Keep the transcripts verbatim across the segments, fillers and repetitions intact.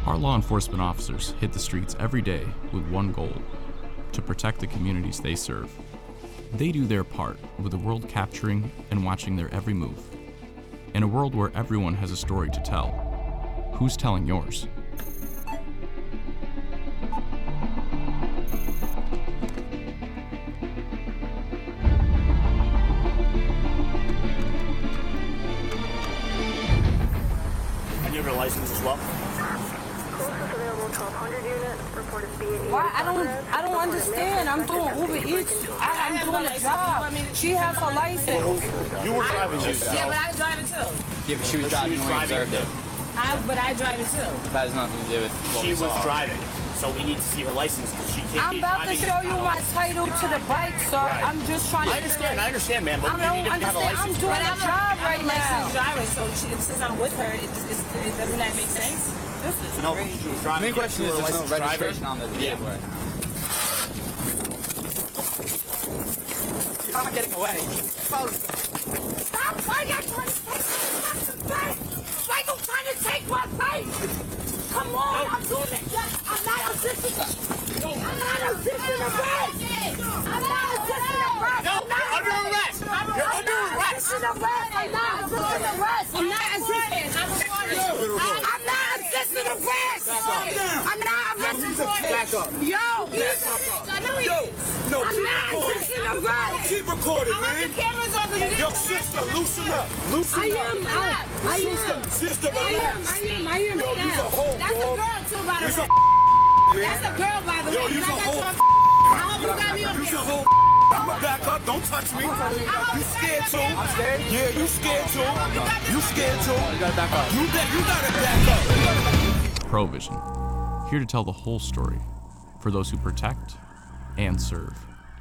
Our law enforcement officers hit the streets every day with one goal: to protect the communities they serve. They do their part, with the world capturing and watching their every move. In a world where everyone has a story to tell, who's telling yours? And you have your license as well? Why? I don't I don't understand. I'm doing Uber Eats. I, I'm doing a job. She has her license. You were driving too. Yeah, but I drive it too. Yeah, but she was driving. She was driving too. I, but I drive it too. That has nothing to do with what She we was saw. driving, so we need to see her license because she can't I'm be about to driving show it. you my title to the bike, sir. Right. I'm just trying I to. understand, I understand, man, but I you don't need to have a understand. I'm license. doing But a I'm job a, right I'm a licensed now. driver, so she, since I'm with her, it, it's, it, doesn't that make sense? This is No, crazy. she was The driving. main question is You were a there's no licensed driver. registration on the vehicle right now. I'm not getting away. Stop fighting! Michael trying to take my face! Come on, I'm doing it! I'm not assisting! I'm not assisting the rest! I'm not assisting the rest! No, under arrest! You're under arrest! I'm not assisting the rest! I'm not assisting the rest! I'm not assisting! I'm not assisting the rest! I'm not assisting! Back up. Yo! Yo, no, I'm keep not recording. assisting the rest! Keep recording, I want man. the cameras on because Yo, sister, loosen up. Loosen I up. am, I, I Sister, am. sister, I am, relax. I am, I am. Yo, you's a hoe, that's a dog. girl too, by the You's a way. man. That's a girl, by the Yo, way. you's And a I got hoe. your I hope you got me on You's a camera. hoe. I'ma back up. Don't touch me. You scared too? I'm scared. Yeah, you scared too. You scared too. You gotta back up. You bet. You gotta back up. Provision, here to tell the whole story for those who protect and serve.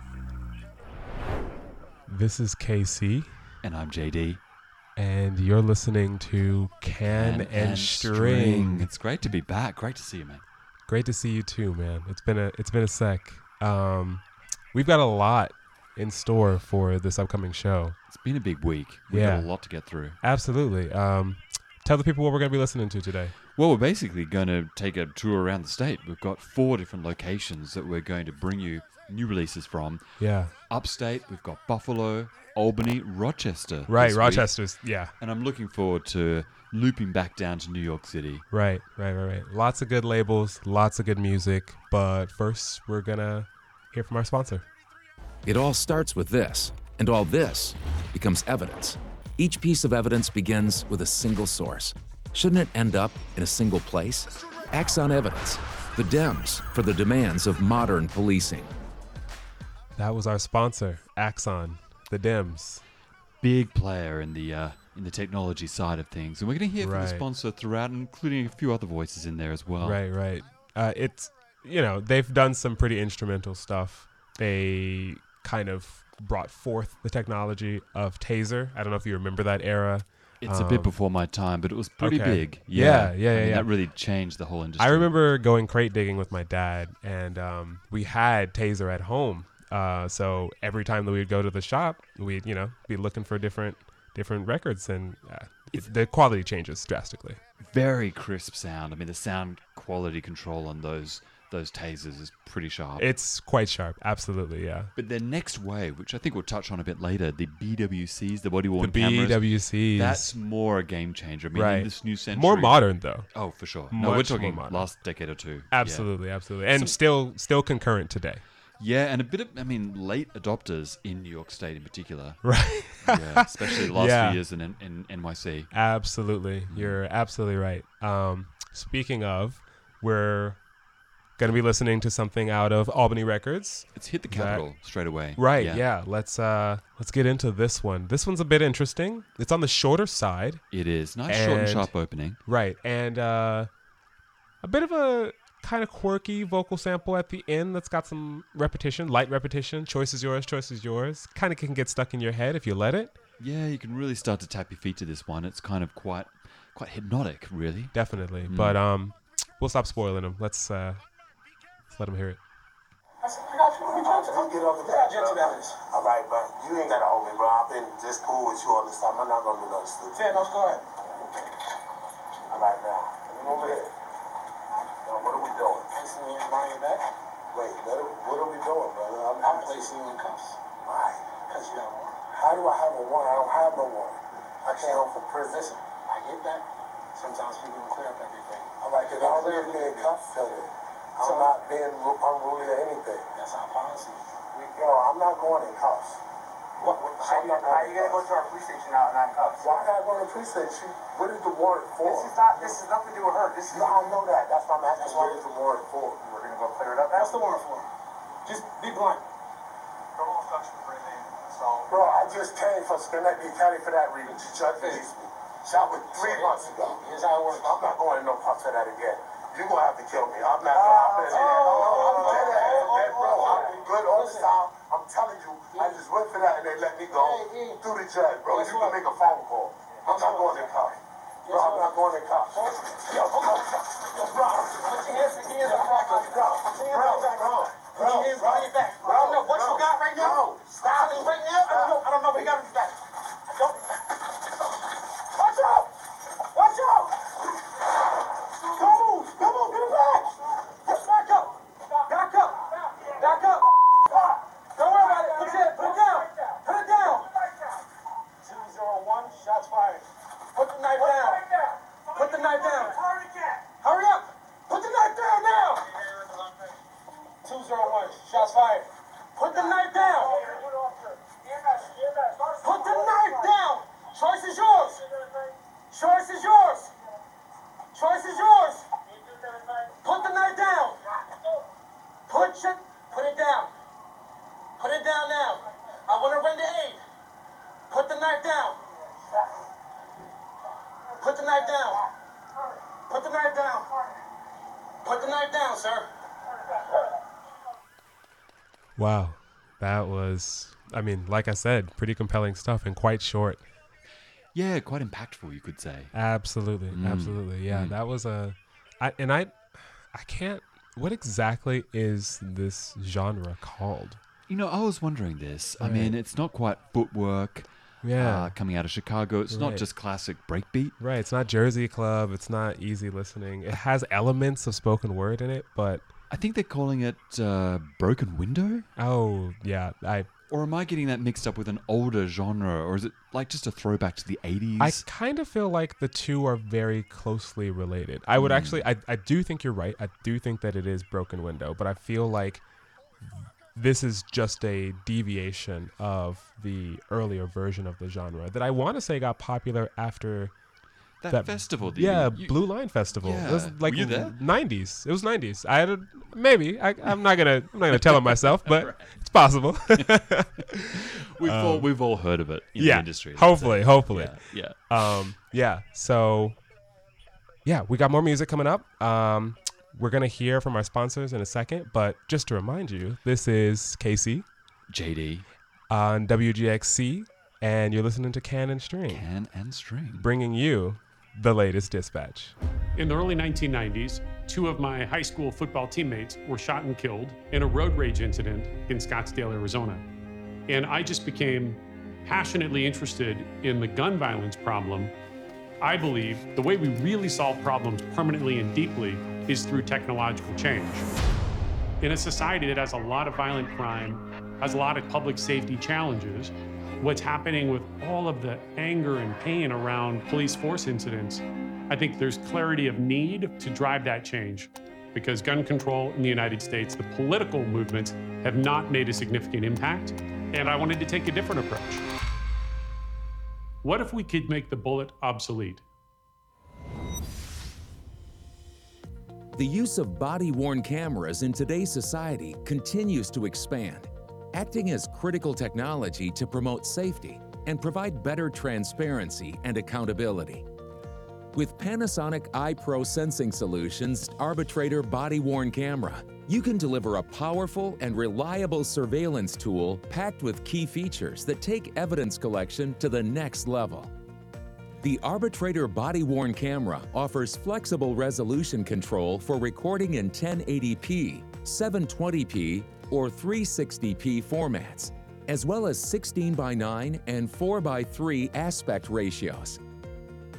This is K C, And I'm J D. and you're listening to Can and, String. It's great to be back. Great to see you, man. Great to see you too, man. It's been a it's been a sec. Um, we've got a lot in store for this upcoming show. It's been a big week. We've Yeah. got a lot to get through. Absolutely. Um, tell the people what we're going to be listening to today. Well, we're basically going to take a tour around the state. We've got four different locations that we're going to bring you new releases from. Yeah. Upstate, we've got Buffalo, Albany, Rochester. Right. this week. Rochester's. Yeah. And I'm looking forward to looping back down to New York City. Right. Right. Right. Right. Lots of good labels. Lots of good music. But first, we're gonna hear from our sponsor. It all starts with this, and all this becomes evidence. Each piece of evidence begins with a single source. Shouldn't it end up in a single place? Axon Evidence, the Dems for the demands of modern policing. That was our sponsor, Axon, the Dems. Big player in the uh, in the technology side of things. And we're going to hear from the Right. sponsor throughout, including a few other voices in there as well. Right, right. Uh, it's, you know, they've done some pretty instrumental stuff. They kind of brought forth the technology of Taser. I don't know if you remember that era. It's a bit Um, before my time, but it was pretty okay. big. Yeah, yeah, I yeah, mean, yeah. That really changed the whole industry. I remember going crate digging with my dad, and um, we had Taser at home. Uh, so every time that we'd go to the shop, we'd, you know, be looking for different different records, and uh, it, the quality changes drastically. Very crisp sound. I mean, the sound quality control on those those tasers is pretty sharp. It's quite sharp, absolutely, yeah. But their next wave, which I think we'll touch on a bit later, the B W Cs, the body The worn B cameras. W Cs. That's more a game changer. I mean, right. in this new century. More modern, though. Oh, for sure. No, Much we're talking more modern. last decade or two. Absolutely, absolutely. And So- still still concurrent today. Yeah. yeah, and a bit of, I mean, late adopters in New York State in particular. Right. Yeah, especially the last Yeah. few years in, in N Y C. Absolutely. You're absolutely right. Um, speaking of, we're going to be listening to something out of Albany Records. It's hit the That- capital straight away. Right, yeah. Let's uh let's get into this one. This one's a bit interesting. It's on the shorter side. It is. Nice short and And- sharp opening. Right. And uh a bit of a kind of quirky vocal sample at the end that's got some repetition, light repetition. Choice is yours, choice is yours. Kind of can get stuck in your head if you let it. Yeah, you can really start to tap your feet to this one. It's kind of quite quite hypnotic, really. Definitely. Mm. But um we'll stop spoiling them. Let's uh let's let them hear it. Just get off the back, bro. All right, but you ain't gotta hold me, bro. I've been just cool with you all this time. I'm not gonna do nothing stupid. Yeah, no, go ahead. All right, now. Come over here. placing you in buying you back. Wait, what are, what are we doing, brother? I'm, I'm placing you in cuffs. Why? Because you got a warrant. How do I have a warrant? I don't have no warrant. I came home from prison. Listen, I get that. Sometimes people don't clear up everything. All right, because I'm really being cuffed, Philly. I'm so, not being unruly or anything. That's our policy. Yo, I'm not going in cuffs. What, what, how, you, how you gonna go to our police station now and not cuffs? Why not go to the police station? What is the warrant for? This is not. This is nothing to do with her. This is. No, I know that. That's why I'm asking. What is the warrant for? We're gonna go clear it up. That's the warrant for. Just be blunt. Criminal obstruction for anything. So. Bro, I just came from Schenectady County for that reason. The judge released me. Shot with three months ago. Here's how it works. I'm not going to no cuffs for that again. You're gonna have to kill me. I'm not. Uh, I'm dead. I'm dead. I'm bro. I'm good all the time. I'm telling you, I just went for that and they let me go through the judge, bro. You can make a phone call. I'm not going to cuffs. Bro, I'm not going to cuffs. Yo, hold on. Yo, bro. Put your hands, put your hands up, bro. Bro, bro, bro. Put your hands behind your back. I don't know what you got right now. Stop it right now. I don't know. I don't know what you got in your back. I don't. Watch out. Watch out. Don't move. Don't move. Get it back. Get back up. Back up. Back up. Don't worry about it. Put it, put it down. Put it down. two zero one, shots fired. Put the knife down. Put the knife down. Hurry up. Put the knife down now. two zero one, shots fired. Put the knife down. Put the knife down. Choice is yours. Choice is yours. Choice is yours. Put the knife down. Put it, put it down. Put it down now. I want to render aid. Put the knife down. Put the knife down. Put the knife down. Put the knife down, sir. Wow. That was, I mean, like I said, pretty compelling stuff and quite short. Yeah, quite impactful, you could say. Absolutely. Mm. Absolutely. Yeah, mm. that was a, I, and I, I can't, what exactly is this genre called? You know, I was wondering this. Right. I mean, it's not quite footwork. Yeah. Uh, coming out of Chicago. It's right. not just classic breakbeat. Right. It's not Jersey Club. It's not easy listening. It has elements of spoken word in it, but I think they're calling it uh, Broken Window. Oh, yeah. I. Or am I getting that mixed up with an older genre? Or is it like just a throwback to the eighties? I kind of feel like the two are very closely related. I would mm. actually, I, I do think you're right. I do think that it is Broken Window, but I feel like this is just a deviation of the earlier version of the genre that I want to say got popular after that, that festival. Yeah, you, Blue Line Festival. Yeah. It was like Were you there? nineties. It was nineties. I had a, maybe. I, I'm not gonna. I'm not gonna tell it myself, but right. it's possible. we've um, all we've all heard of it in yeah, the industry. Hopefully, say. hopefully. Yeah. Yeah. Um. Yeah. So. Yeah, we got more music coming up. Um. We're going to hear from our sponsors in a second, but just to remind you, this is Casey. J D. On W G X C, and you're listening to Can and String. Can and String. Bringing you the latest dispatch. In the early nineteen nineties, two of my high school football teammates were shot and killed in a road rage incident in Scottsdale, Arizona. And I just became passionately interested in the gun violence problem. I believe the way we really solve problems permanently and deeply is through technological change. In a society that has a lot of violent crime, has a lot of public safety challenges, what's happening with all of the anger and pain around police force incidents, I think there's clarity of need to drive that change. Because gun control in the United States, the political movements have not made a significant impact, and I wanted to take a different approach. What if we could make the bullet obsolete? The use of body-worn cameras in today's society continues to expand, acting as critical technology to promote safety and provide better transparency and accountability. With Panasonic iPro Sensing Solutions Arbitrator body-worn camera, you can deliver a powerful and reliable surveillance tool packed with key features that take evidence collection to the next level. The Arbitrator body-worn camera offers flexible resolution control for recording in ten eighty p, seven twenty p, or three sixty p formats, as well as sixteen by nine and four by three aspect ratios.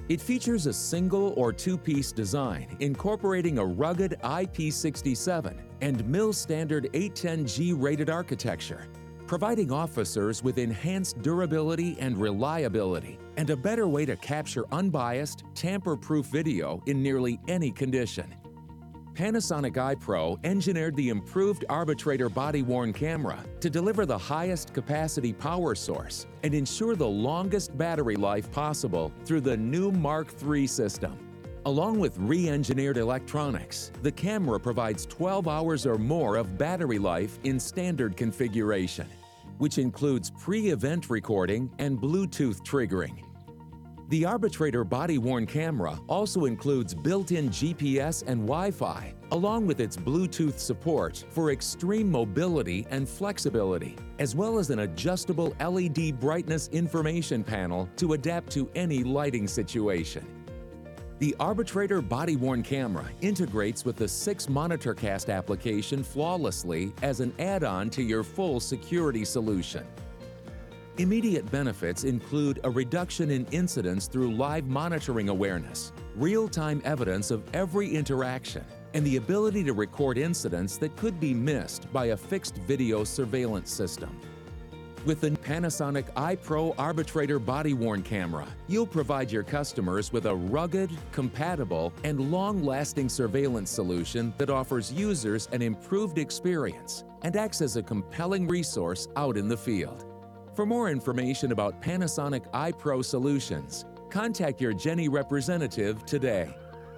It features a single or two-piece design incorporating a rugged I P sixty-seven and Mil Standard eight ten G rated architecture, providing officers with enhanced durability and reliability and a better way to capture unbiased, tamper-proof video in nearly any condition. Panasonic iPro engineered the improved Arbitrator body-worn camera to deliver the highest capacity power source and ensure the longest battery life possible through the new Mark three system. Along with re-engineered electronics, the camera provides twelve hours or more of battery life in standard configuration, which includes pre-event recording and Bluetooth triggering. The Arbitrator body-worn camera also includes built-in G P S and Wi-Fi, along with its Bluetooth support for extreme mobility and flexibility, as well as an adjustable L E D brightness information panel to adapt to any lighting situation. The Arbitrator body-worn camera integrates with the six MonitorCast application flawlessly as an add-on to your full security solution. Immediate benefits include a reduction in incidents through live monitoring awareness, real-time evidence of every interaction, and the ability to record incidents that could be missed by a fixed video surveillance system. With the Panasonic iPro Arbitrator body-worn camera, you'll provide your customers with a rugged, compatible, and long-lasting surveillance solution that offers users an improved experience and acts as a compelling resource out in the field. For more information about Panasonic iPro solutions, contact your Jenny representative today.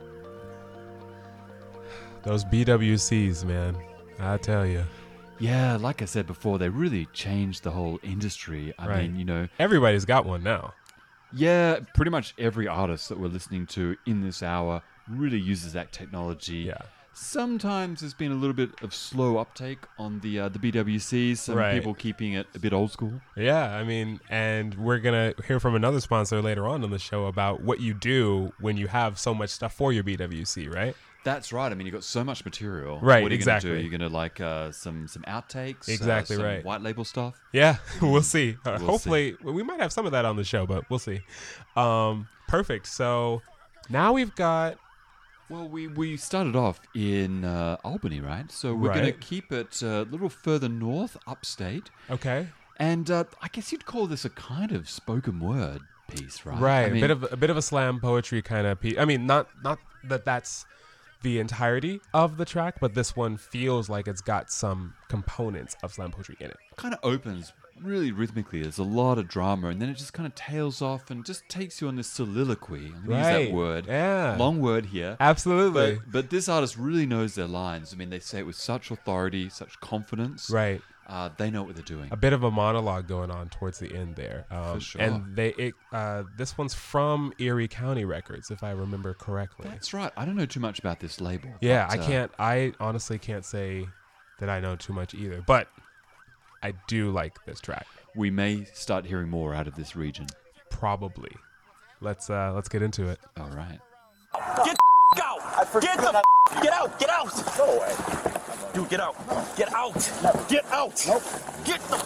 Those B W Cs, man, I tell you. Yeah, like I said before, they really changed the whole industry. I Right. mean, you know, Everybody's got one now. yeah, pretty much every artist that we're listening to in this hour really uses that technology. Yeah. Sometimes there's been a little bit of slow uptake on the uh, the B W Cs. Some Right. people keeping it a bit old school. Yeah, I mean, and we're going to hear from another sponsor later on in the show about what you do when you have so much stuff for your B W C, right? That's right. I mean, you've got so much material. Right, What are you exactly. Gonna do? You're going to like uh, some some outtakes? Exactly uh, some right. White label stuff? Yeah, we'll see. Uh, We'll hopefully, we might have some of that on the show, but we'll see. Um, perfect. So now we've got... Well, we, we started off in uh, Albany, right? So we're going to Right. keep it a little further north, upstate. Okay. And uh, I guess you'd call this a kind of spoken word piece, right? Right, I mean, a bit of a bit of a slam poetry kind of piece. I mean, not not that that's the entirety of the track, but this one feels like it's got some components of slam poetry in it. kind of opens really rhythmically. There's a lot of drama, and then it just kind of tails off and just takes you on this soliloquy. I'm gonna use Right. that word. Yeah. Long word here. Absolutely. But, but this artist really knows their lines. I mean, they say it with such authority, such confidence. Right. Uh, they know what they're doing. A bit of a monologue going on towards the end there. Um, For sure. And they, it, uh, this one's from Erie County Records, if I remember correctly. That's right. I don't know too much about this label. Yeah, but, I uh, can't. I honestly can't say that I know too much either, but I do like this track. We may start hearing more out of this region. Probably. Let's uh, let's get into it. All right. Get the out! Get the get out! Get out! Go away. Dude, get out! Get out! Get out! Nope. Get the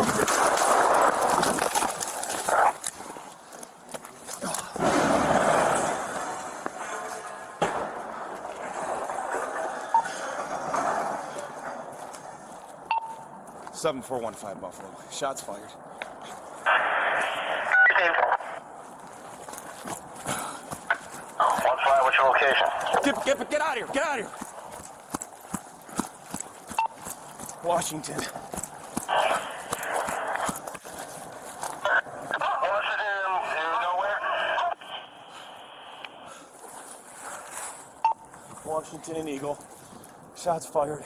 seven four one five Buffalo. Shots fired. One five, what's your location? Get, get, get out of here! Get out of here! Washington. Washington and Eagle. Shots fired.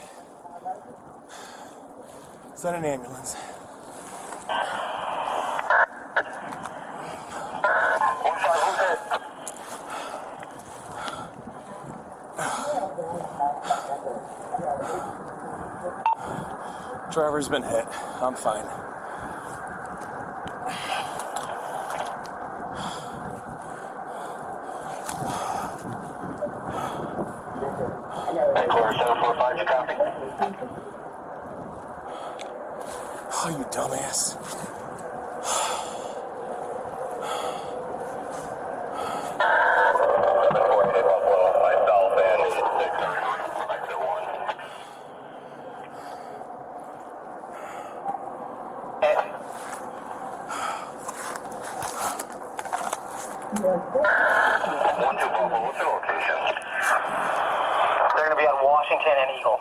Send an ambulance. Driver's been hit. I'm fine. Headquarters seven four five, you copy? Oh, you dumbass. One two Buffalo, what's your location? They're gonna be on Washington and Eagle.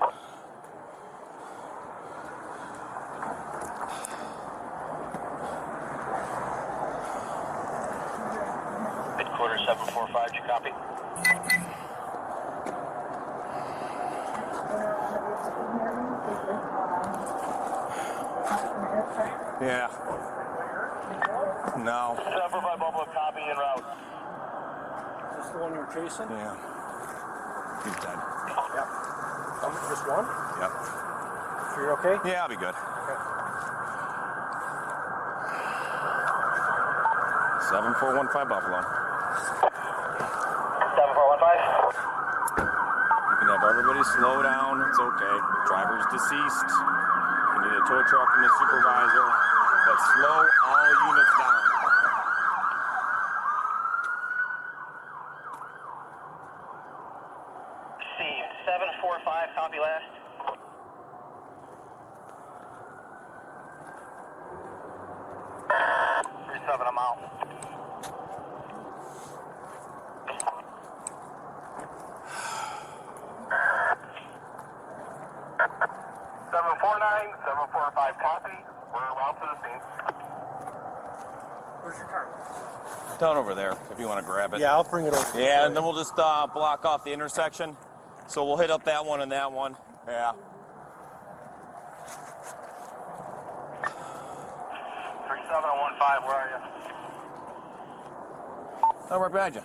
Headquarters seven four five, do you copy? Yeah. No. seven four five Buffalo, copy en route. Is this the one you were chasing? Yeah. He's dead. Yep. Um, just one? Yep. So you're okay? Yeah, I'll be good. Okay. seven four one five Buffalo. seven four one five. You can have everybody slow down. It's okay. Driver's deceased. You need a tow truck and a supervisor. But slow all units down. Steve, seven four five, copy last. three seven, I'm out. seven four nine, seven four five, copy. We're out to the scene. Where's your car? Down over there, if you want to grab it. Yeah, I'll bring it over. Yeah, and then we'll just uh, block off the intersection. So we'll hit up that one and that one. Yeah. three seven one five, where are you? Oh, right behind you.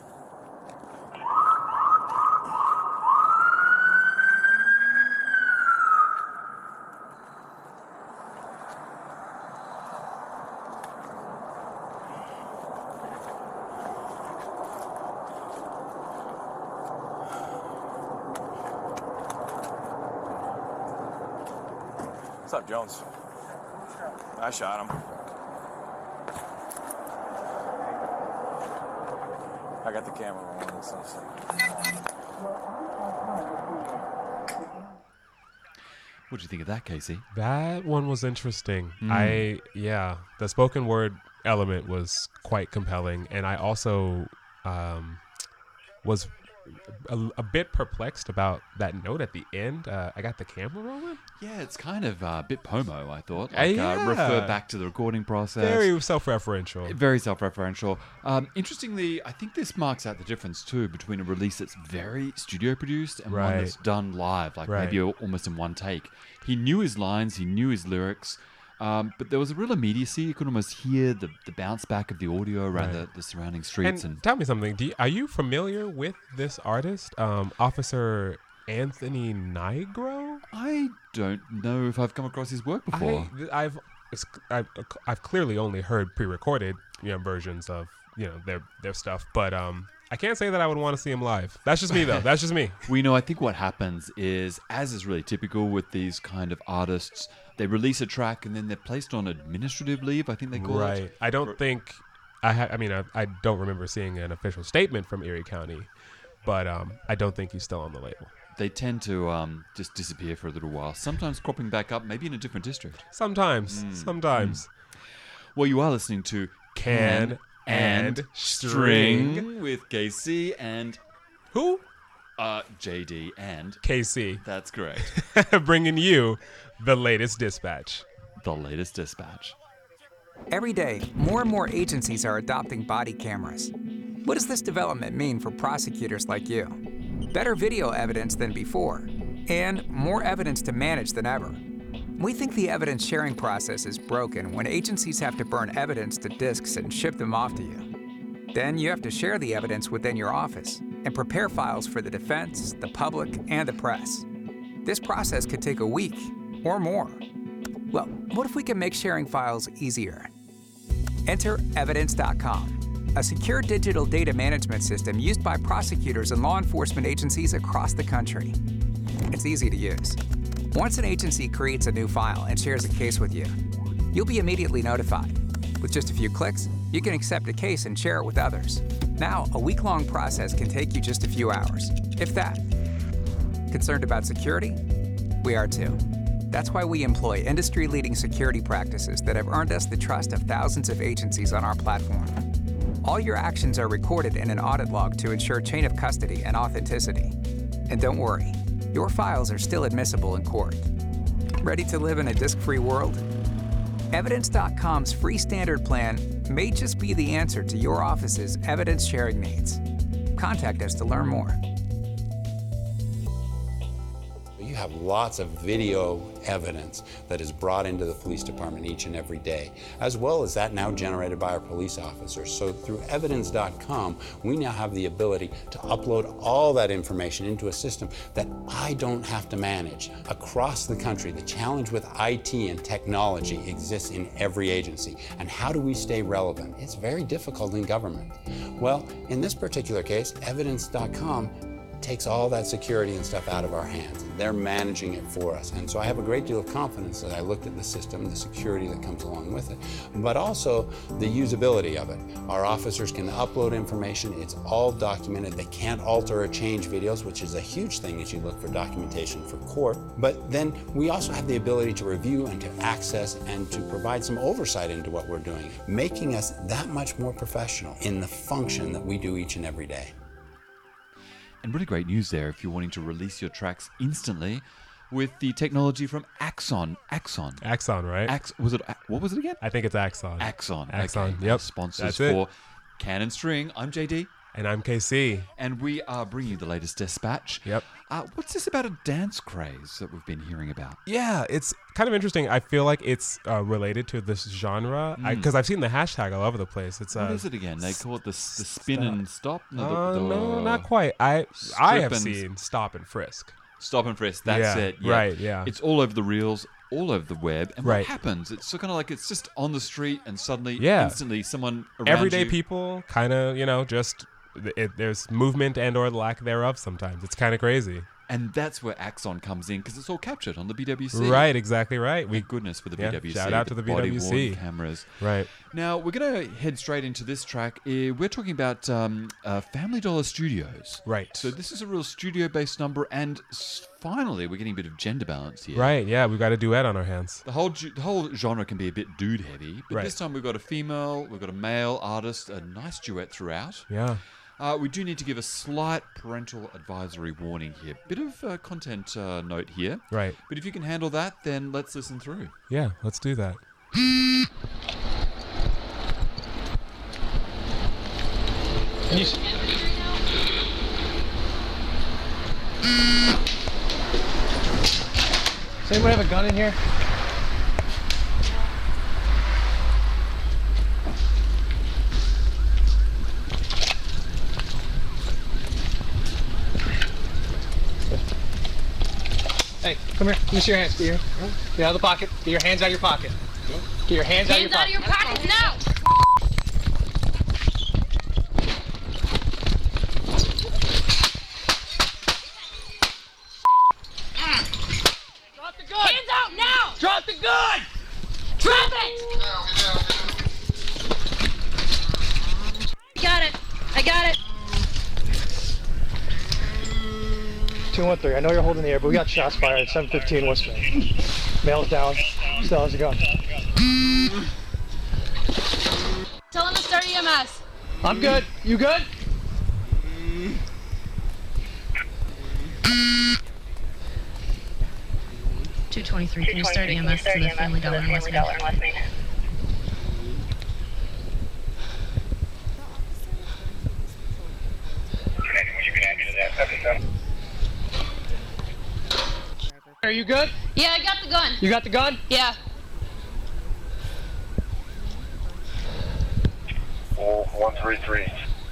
What's up, Jones? I shot him. I got the camera rolling and stuff. So. What do you think of that, Casey? That one was interesting. Mm. I, yeah, the spoken word element was quite compelling. And I also um, was a, a bit perplexed about that note at the end. Uh, I got the camera rolling. Yeah, it's kind of uh, a bit Pomo, I thought. Uh, Like, yeah. uh, refer back to the recording process. Very self-referential. Very self-referential. Um, interestingly, I think this marks out the difference, too, between a release that's very studio-produced and Right. one that's done live, like Right. maybe al- almost in one take. He knew his lines, he knew his lyrics, um, but there was a real immediacy. You could almost hear the, the bounce back of the audio around Right. the, the surrounding streets. And And, tell me something. Do you, are you familiar with this artist, um, Officer Anthony Nigro? I don't know if I've come across his work before. I, I've, it's- I've I've clearly only heard pre-recorded, you know, versions of you know their their stuff, but um, I can't say that I would want to see him live. That's just me, though. That's just me. We know. I think what happens is, as is really typical with these kind of artists, they release a track and then they're placed on administrative leave. I think they call Right. it. I don't think I ha- I mean, I, I don't remember seeing an official statement from Erie County, but um, I don't think he's still on the label. They tend to um, just disappear for a little while. Sometimes cropping back up, maybe in a different district. Sometimes. Mm, Sometimes. Well, you are listening to Can and String with K C and who? Uh, J D and K C. That's correct. Bringing you the latest dispatch. The latest dispatch. Every day, more and more agencies are adopting body cameras. What does this development mean for prosecutors like you? Better video evidence than before, and more evidence to manage than ever. We think the evidence sharing process is broken when agencies have to burn evidence to disks and ship them off to you. Then you have to share the evidence within your office and prepare files for the defense, the public, and the press. This process could take a week or more. Well, what if we can make sharing files easier? Enter evidence dot com, a secure digital data management system used by prosecutors and law enforcement agencies across the country. It's easy to use. Once an agency creates a new file and shares a case with you, you'll be immediately notified. With just a few clicks, you can accept a case and share it with others. Now, a week-long process can take you just a few hours, if that. Concerned about security? We are too. That's why we employ industry-leading security practices that have earned us the trust of thousands of agencies on our platform. All your actions are recorded in an audit log to ensure chain of custody and authenticity. And don't worry, your files are still admissible in court. Ready to live in a disk-free world? Evidence dot com's free standard plan may just be the answer to your office's evidence sharing needs. Contact us to learn more. You have lots of video evidence that is brought into the police department each and every day, as well as that now generated by our police officers. So through evidence dot com, we now have the ability to upload all that information into a system that I don't have to manage. Across the country, the challenge with I T and technology exists in every agency. And how do we stay relevant? It's very difficult in government. Well, in this particular case, evidence dot com takes all that security and stuff out of our hands. They're managing it for us. And so I have a great deal of confidence that I looked at the system, the security that comes along with it, but also the usability of it. Our officers can upload information. It's all documented. They can't alter or change videos, which is a huge thing as you look for documentation for court. But then we also have the ability to review and to access and to provide some oversight into what we're doing, making us that much more professional in the function that we do each and every day. And really great news there if you're wanting to release your tracks instantly with the technology from Axon. Axon. Axon, right? Ax- was it? What was it again? I think it's Axon. Axon. Axon. Okay. Yep. Sponsors That's it. for Cannon String. I'm J D. And I'm K C. And we are bringing you the latest dispatch. Yep. Uh, what's this about a dance craze that we've been hearing about? Yeah, it's kind of interesting. I feel like it's uh, related to this genre because Mm. I've seen the hashtag all over the place. It's What uh, is it again? They call it the, the spin and stop? No, Uh, the, the, no, not quite. I I have strip and- seen stop and frisk. Stop and frisk. That's Yeah, it. Yeah. right, yeah. It's all over the reels, all over the web. And Right. what happens? It's so kind of like it's just on the street, and suddenly, Yeah. instantly, someone around Everyday you, people kind of, you know, just it, there's movement and or lack thereof sometimes. It's kind of crazy. And that's where Axon comes in because it's all captured on the B W C. Right, exactly right. We Thank goodness for the yeah, B W C. shout out to the B W C. body-worn cameras. Right. Now we're going to head straight into this track. Uh, we're talking about um, uh, Family Dollar Studios. Right. So this is a real studio-based number, and s- finally we're getting a bit of gender balance here. Right, yeah, we've got a duet on our hands. The whole ju- the whole genre can be a bit dude-heavy, but Right. this time we've got a female, we've got a male artist, a nice duet throughout. Yeah. Uh, we do need to give a slight parental advisory warning here. Bit of uh, content uh, note here. Right. But if you can handle that, then let's listen through. Yeah, let's do that. Can you... Does anyone have a gun in here? Hey, come here. Let me see your hands. Get your, get out of the pocket. Get your hands out of your pocket. Get your hands, Hands out of your out of pocket. your pockets now! Drop the gun! Hands out now! Drop the gun! Drop it! Got it. I got it. two one three, I know you're holding the air, but we got shots fired at seven fifteen West Main. Male's down. Still has a gun. Tell him to start E M S. I'm good. You good? two twenty-three, can you start E M S to the Family Dollar in West Main? Are you good? Yeah, I got the gun. You got the gun? Yeah. Oh, one three three.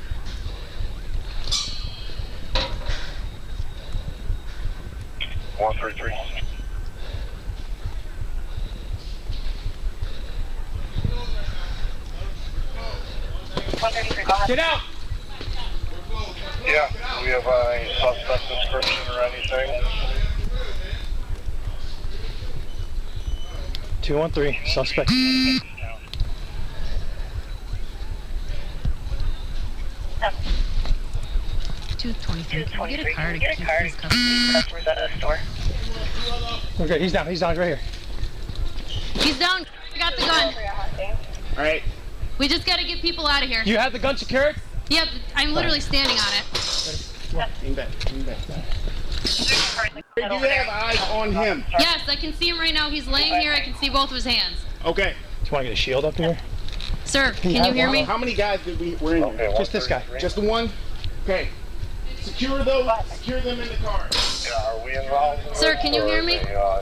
One three three. Get out! Yeah, do we have uh, any suspect description or anything? two one three, suspect. two twenty-three, can you get a card to keep these Customers at a store. Okay, he's down. He's down. He's right here. He's down. I got the gun. All right. We just gotta get people out of here. You have the gun secured? Yep, I'm literally standing on it. Lean back, lean back. Do you have eyes on him? Yes, I can see him right now. He's laying here. I can see both of his hands. Okay. Do you want to get a shield up here? Sir, can you hear me? How many guys did we were in here? Just this guy. Just the one? Okay. Secure those. Secure them in the car. Are we involved? Sir, can you hear me?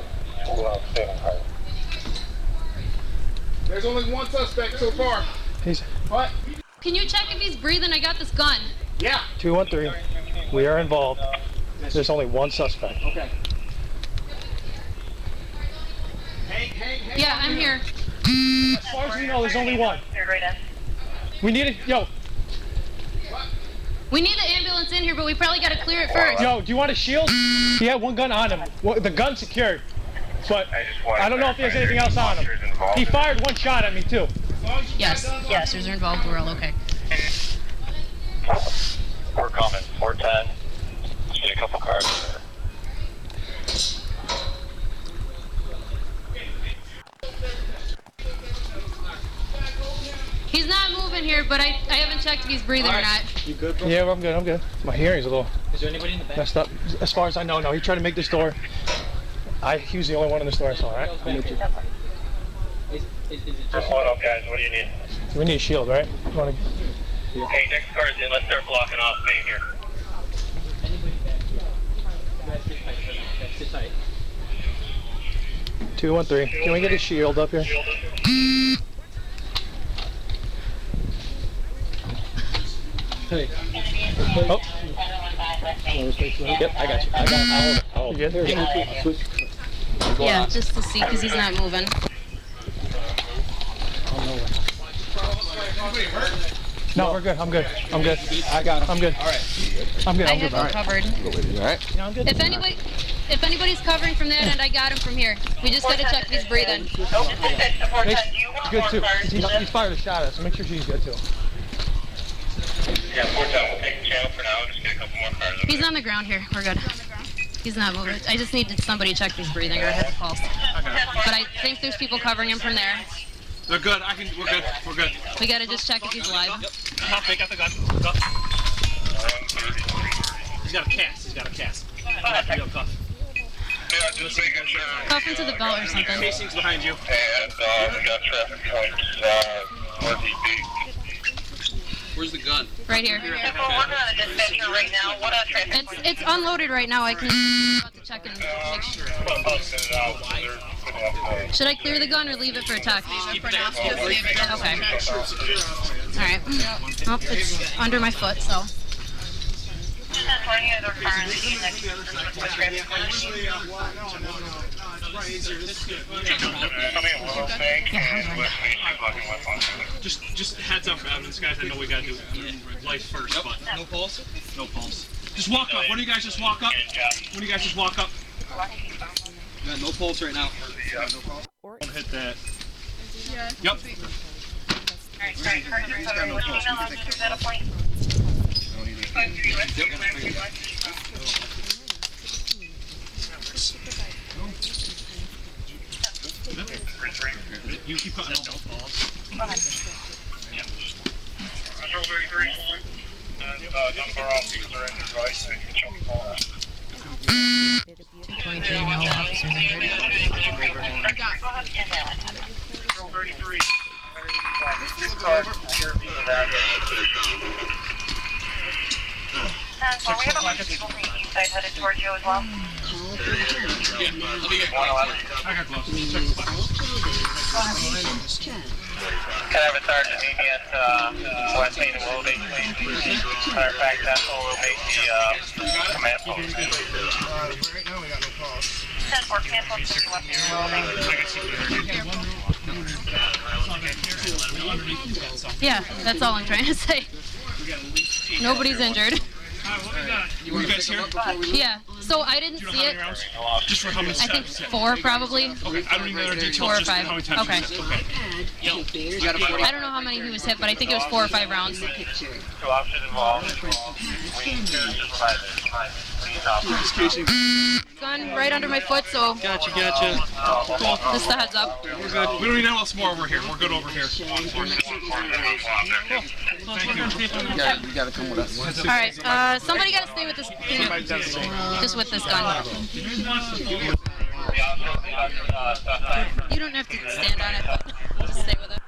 There's only one suspect so far. He's What? Can you check if he's breathing? I got this gun. Yeah. two one three. We are involved. There's only one suspect. Okay. Hang, hang, hang. Yeah, I'm here. As far as we know, there's only one. We need it. Yo, We need the ambulance in here, but we probably gotta clear it first. yo, do you want a shield? He had one gun on him. Well, the gun's secured. But I don't know if there's anything else on him. He fired one shot at me, too. Yes, officers are involved. We're all okay. We're coming. four ten. Just get a couple cars. He's not moving here, but I, I haven't checked if he's breathing or not. You good, bro? Yeah, I'm good. I'm good. My hearing's a little Is there anybody in the back? messed up. As far as I know, no. He tried to make this door. I, he was the only one in the store, so all right. I'll meet you. Is, is, is it just... Hold up, guys. What do you need? We need a shield, right? You wanna... Hey, next car's in. Let's start blocking off Main here. Sit tight. two one three. Can we get a shield up here? Hey. Oh. Yep, I got you. I got it. I'll hold it. You good? Yeah. Switch. Yeah, just to see, because he's not moving. No, we're good. I'm good. I'm good. I got him. I'm good. All right. I'm good. I I'm have good. him covered. All right. Yeah, I'm good. If anybody, if anybody's covering from that end, I got him from here. We just gotta check if he's breathing. Make, good too. He's, he's fired a shot at us, so make sure she's good too. Yeah, four ten. We'll take the channel for now. Just get a couple more cars. He's on the ground here. We're good. He's not moving. I just need somebody to check if he's breathing or has a pulse. But I think there's people covering him from there. They're good. I can. We're good. We're good. We gotta just check if he's alive. Yep. Uh-huh. Take out the gun. Go. He's got a cast. He's got a cast. Cuff. Cuff into the belt or something. Casing's behind you. And uh, we got traffic points uh, northeast. Where's the gun? Right here. We're on a dispatcher right now. What else? It's it's unloaded right now. I can I'm about to check and make sure. Should I clear the gun or leave it for a tech? Okay. All right. Oh, it's under my foot, so. Just, just heads up for evidence, guys. I know we gotta do life first, but no pulse. No pulse. Just walk up. One of you guys just walk up. One of you guys just walk up. Got no pulse right now. Don't hit that. Yeah. Yep. Alright, sorry, car number seven. What's your email? I'll give you that a point. You keep cutting out. No pulse. twenty-three, no officers injured. So we have a bunch of people from the east side headed towards you as well. Yeah, let me get gloves. I got gloves. Check the box. Can I have a sergeant meet me at uh, West Main and Willow Bay, please? Matter of fact, that's Willow Bay, the uh, command post. Right now we got no calls. ten four, cancel, take the left here, Willow Bay. Yeah, that's all I'm trying to say. Nobody's injured. You were guys here? Yeah, so I didn't see it. Just for how many I think four probably. Okay, I don't even know their details. Four or just five. how many times Okay. okay. Yo, you got a forty. I don't know how many he was hit, but I think it was four or five rounds. Two officers involved. We supervise it. Please, officers. gun right under my foot, so. Gotcha, gotcha. Cool. Just a heads up. We're good. We don't need anyone else more over here. We're good over here. Cool. Thank you. You gotta, you gotta come with us. All right. Uh, somebody got to stay with this. Just with this gun. You don't have to stand on it, but just stay with it.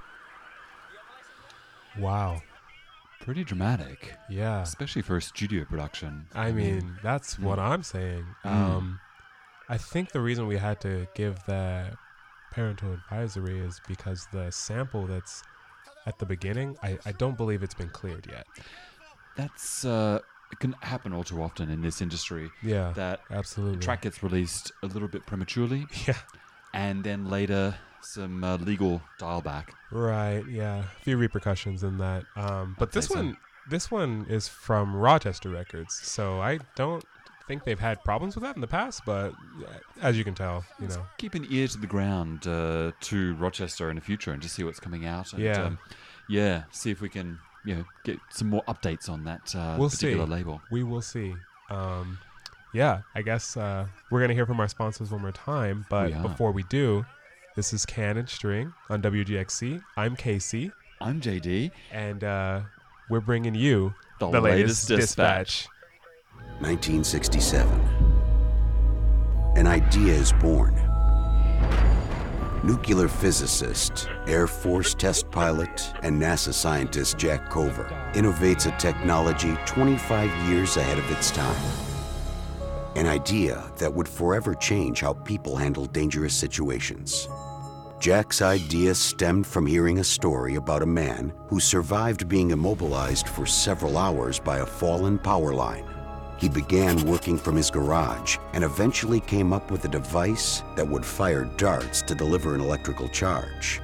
Wow. Pretty dramatic. Yeah. Especially for a studio production. I mean, that's what I'm saying. Mm. Um, I think the reason we had to give the parental advisory is because the sample that's at the beginning, I, I don't believe it's been cleared yet. That's uh, it can happen all too often in this industry. Yeah, that absolutely. The track gets released a little bit prematurely. Yeah, and then later some uh, legal dial back. Right. Yeah, a few repercussions in that. Um, but this so. one, this one is from Rochester Records, so I don't think they've had problems with that in the past. But as you can tell, you Let's know, keep an ear to the ground uh, to Rochester in the future and just see what's coming out. And, Yeah. um, yeah. See if we can, you know, get some more updates on that uh, we'll particular see. label. We will see. Um, yeah, I guess uh, we're gonna hear from our sponsors one more time, but We are. before we do, this is Cannon String on W G X C. I'm Casey. I'm J D. And uh, we're bringing you The the, latest latest, dispatch. dispatch. nineteen sixty-seven. An idea is born. Nuclear physicist, Air Force test pilot, and NASA scientist Jack Cover innovates a technology twenty-five years ahead of its time. An idea that would forever change how people handle dangerous situations. Jack's idea stemmed from hearing a story about a man who survived being immobilized for several hours by a fallen power line. He began working from his garage and eventually came up with a device that would fire darts to deliver an electrical charge.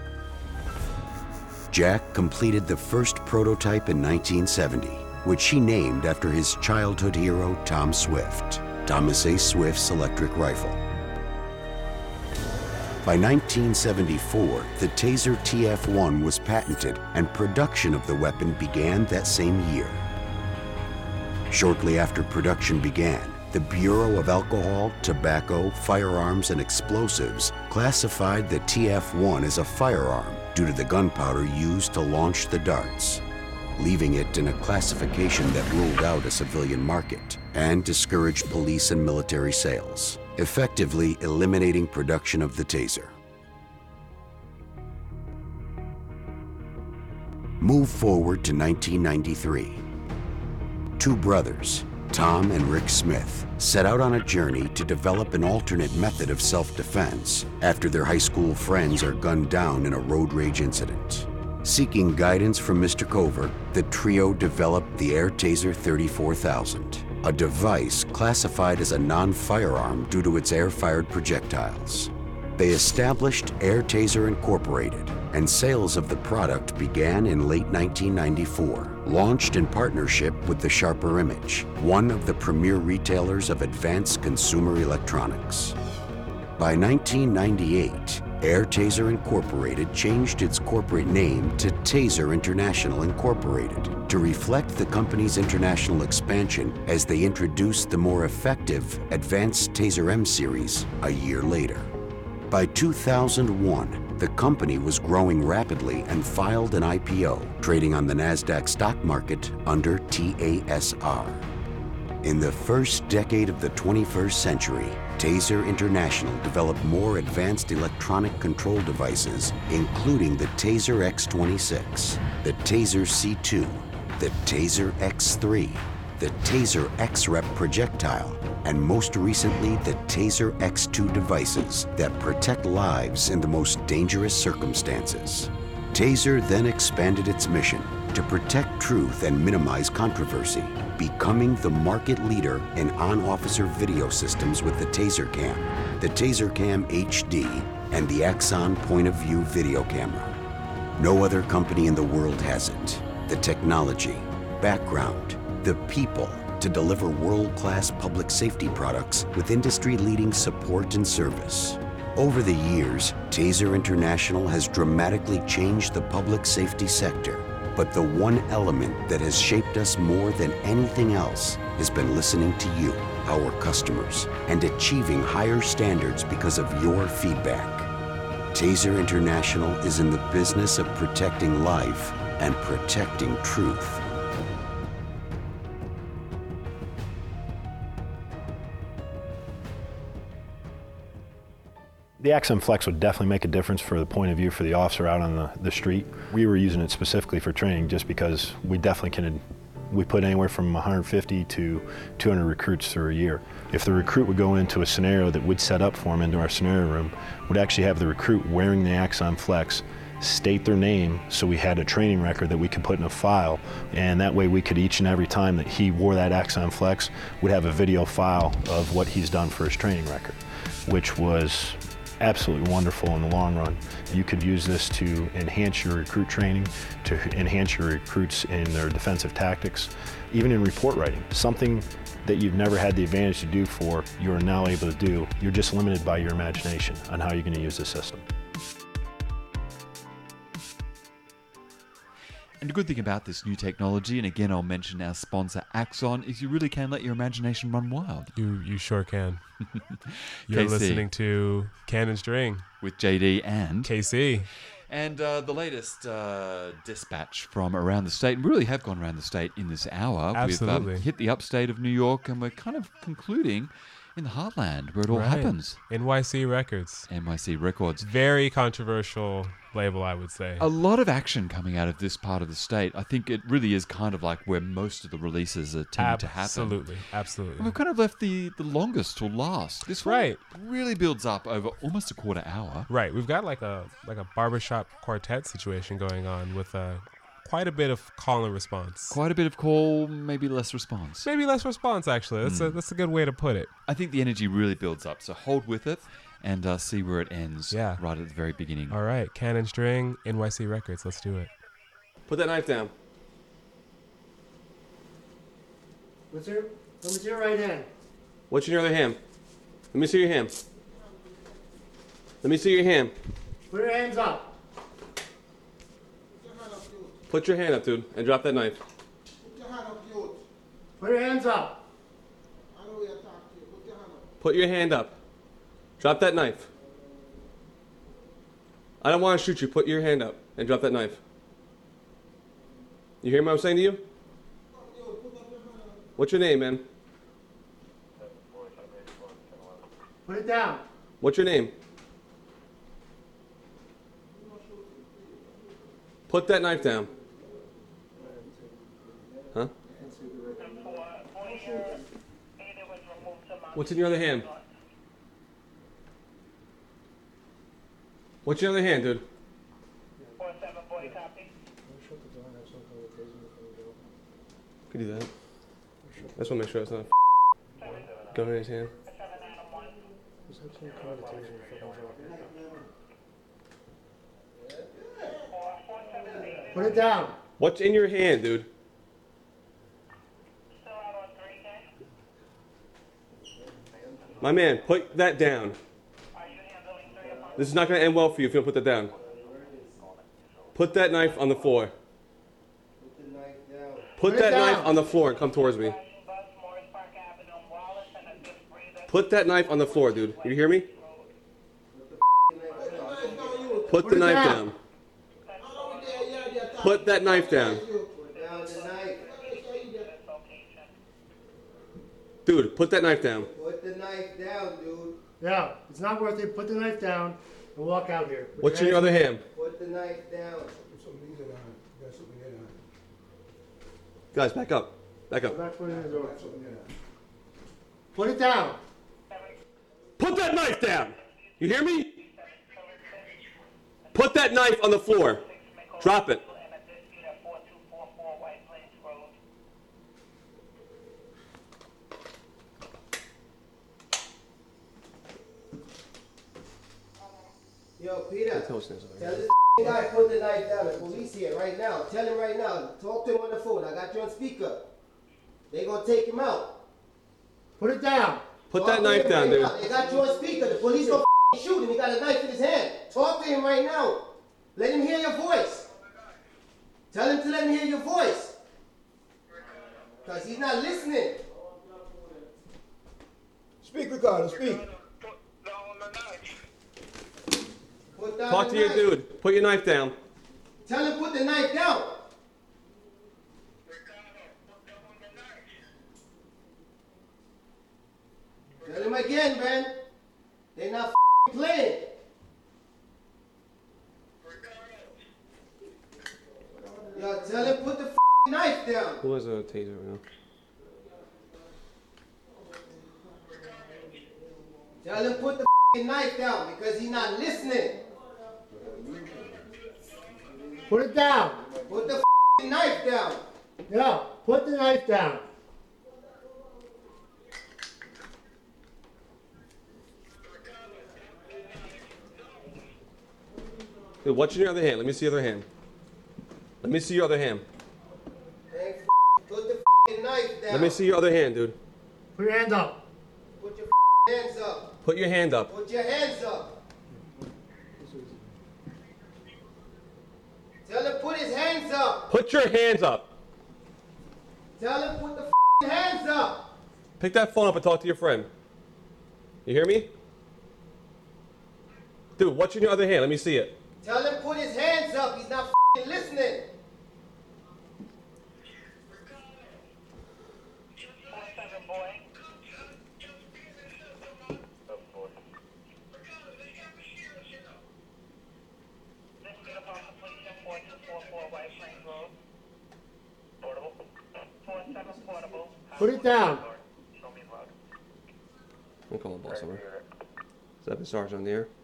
Jack completed the first prototype in nineteen seventy, which he named after his childhood hero, Tom Swift, Thomas A. Swift's electric rifle. By nineteen seventy-four, the Taser T F one was patented and production of the weapon began that same year. Shortly after production began, the Bureau of Alcohol, Tobacco, Firearms, and Explosives classified the T F one as a firearm due to the gunpowder used to launch the darts, leaving it in a classification that ruled out a civilian market and discouraged police and military sales, effectively eliminating production of the Taser. Move forward to nineteen ninety-three. Two brothers, Tom and Rick Smith, set out on a journey to develop an alternate method of self-defense after their high school friends are gunned down in a road rage incident. Seeking guidance from Mister Cover, the trio developed the Air Taser thirty-four thousand, a device classified as a non-firearm due to its air-fired projectiles. They established Air Taser Incorporated, and sales of the product began in late nineteen ninety-four, launched in partnership with the Sharper Image, one of the premier retailers of advanced consumer electronics. By nineteen ninety-eight, Air Taser Incorporated changed its corporate name to Taser International Incorporated to reflect the company's international expansion as they introduced the more effective Advanced Taser M series a year later. By two thousand one, the company was growing rapidly and filed an I P O, trading on the NASDAQ stock market under T A S R. In the first decade of the twenty-first century, Taser International developed more advanced electronic control devices, including the Taser X twenty-six, the Taser C two, the Taser X three, the Taser X-Rep projectile, and most recently the Taser X two devices that protect lives in the most dangerous circumstances. Taser then expanded its mission to protect truth and minimize controversy, becoming the market leader in on-officer video systems with the Taser Cam, the Taser Cam H D, and the Axon Point of View video camera. No other company in the world has it. The technology, background, the people to deliver world-class public safety products with industry-leading support and service. Over the years, Taser International has dramatically changed the public safety sector, But the one element that has shaped us more than anything else has been listening to you, our customers, and achieving higher standards because of your feedback. Taser International is in the business of protecting life and protecting truth. The Axon Flex would definitely make a difference for the point of view for the officer out on the, the street. We were using it specifically for training just because we definitely can, we put anywhere from one hundred fifty to two hundred recruits through a year. If the recruit would go into a scenario that we'd set up for him into our scenario room, we'd actually have the recruit wearing the Axon Flex, state their name, so we had a training record that we could put in a file, and that way we could each and every time that he wore that Axon Flex, we'd have a video file of what he's done for his training record, which was absolutely wonderful in the long run. You could use this to enhance your recruit training, to enhance your recruits in their defensive tactics, even in report writing. Something that you've never had the advantage to do for, you're now able to do. You're just limited by your imagination on how you're going to use the system. And the good thing about this new technology, and again I'll mention our sponsor Axon, is you really can let your imagination run wild. You you sure can. You're K C. listening to Cannon String with J D and K C. And uh, the latest uh, dispatch from around the state, and we really have gone around the state in this hour. Absolutely. We've um, hit the upstate of New York, and we're kind of concluding in the heartland where it all Right. happens. N Y C Records. N Y C Records. Very controversial label, I would say. A lot of action coming out of this part of the state. I think it really is kind of like where most of the releases are tending to happen. Absolutely, absolutely. And we've kind of left the, the longest till last. This one Right. really builds up over almost a quarter hour. Right, we've got like a like a barbershop quartet situation going on with uh, quite a bit of call and response. Quite a bit of call, maybe less response. Maybe less response, actually. That's, a, Mm. that's a good way to put it. I think the energy really builds up, so hold with it and uh, see where it ends Yeah. right at the very beginning. All right, Cannon String, N Y C Records. Let's do it. Put that knife down. What's your, let me see your right hand. What's in your other hand? Let me see your hand. Let me see your hand. Put your hands up. Put your hand up, dude, and drop that knife. Put your hands up. Put your hand up. Drop that knife. I don't want to shoot you. Put your hand up and drop that knife. You hear what I'm saying to you? What's your name, man? Put it down. What's your name? Put that knife down. Huh? What's in your other hand? What's your other hand, dude? Could do that. I just want to make sure it's not a gun in his hand. Put it down. What's in your hand, dude? My man, put that down. This is not going to end well for you if you don't put that down. Put that knife on the floor. Put Put it that down. knife on the floor and come towards me. Put that knife on the floor, dude. You hear me? Put Put the it knife down. down. Put that knife down. Dude, put that knife down. Put the knife down, dude. Yeah, it's not worth it. Put the knife down and walk out here. Put What's in your other hand? Put the knife down. Guys, back up. Back up. Back foot in the door. Put it down. Put that knife down. You hear me? Put that knife on the floor. Drop it. Yo, Peter. Tell us this. Tell this guy put the knife down. The police here right now. Tell him right now. Talk to him on the phone. I got you on speaker. They gonna take him out. Put it down. Put Talk that to knife him down, right dude. now. They got you on speaker. The police gonna shoot him. He got a knife in his hand. Talk to him right now. Let him hear your voice. Tell him to let me hear your voice. Because he's not listening. Speak, Ricardo, speak. Put down Talk the to your knife. dude. Put your knife down. Tell him put the knife down. Tell him again, man. They're not f***ing playing. Yo, tell him put the f***ing knife down. Who has a taser right now? Tell him put the f***ing knife down because he's not listening. Put it down. Put the f***ing knife down. Yeah, put the knife down. Dude, what's in your other hand? Let me see your other hand. Let me see your other hand. Hey, put the f***ing knife down. Let me see your other hand, dude. Put your hands up. Put your f***ing hands up. Put your hand up. Put your hands up. Tell him put his hands up. Put your hands up. Tell him put the f***ing hands up. Pick that phone up and talk to your friend. You hear me? Dude, what's in your other hand? Let me see it. Tell him put his hands up. He's not f***ing listening. Put it down. I'll call the boss over. Seven Sergeant on the air.